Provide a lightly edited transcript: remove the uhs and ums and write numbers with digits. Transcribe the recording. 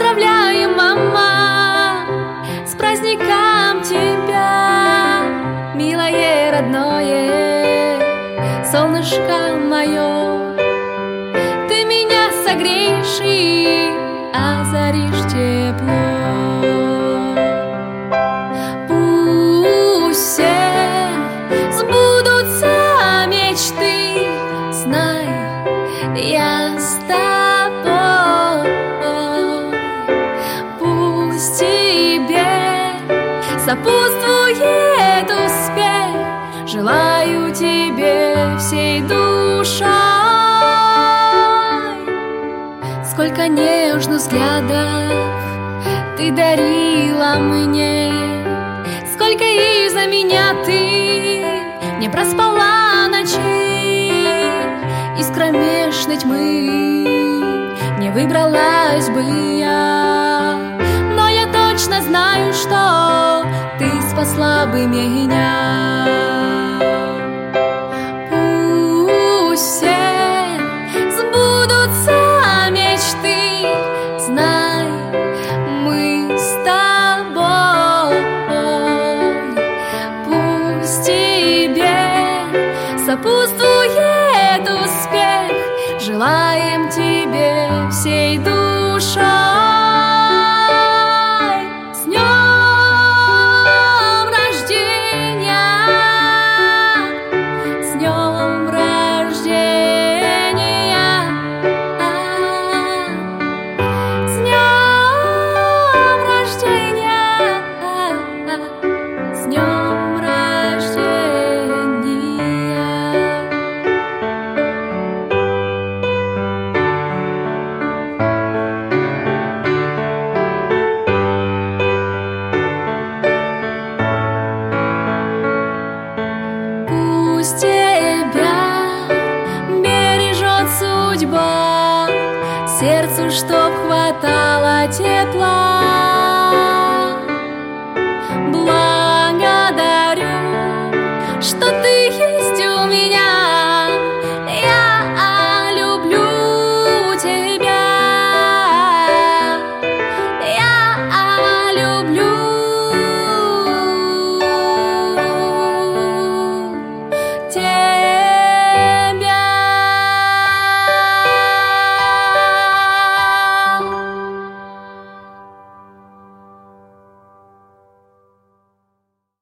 Поздравляем, мама, с праздником тебя, милое родное солнышко мое. Ты меня согреешь и озаришь тепло. Пусть все сбудутся мечты, знай, я с тобой. Пусть тебе сопутствует успех, желаю тебе всей душой. Сколько нежных взглядов ты дарила мне, сколько из-за меня ты не проспала ночей. Из кромешной тьмы не выбралась бы я, но я точно знаю, что ты спасла бы меня. Пусть все сбудутся мечты, знай, мы с тобой. Пусть тебе сопутствует успех, желаем тебе всей душой. С днем рождения, с днем рождения, с днем рождения, с днем рождения. Пусть тебя бережет судьба, сердцу чтоб хватало тепла. Благодарю, что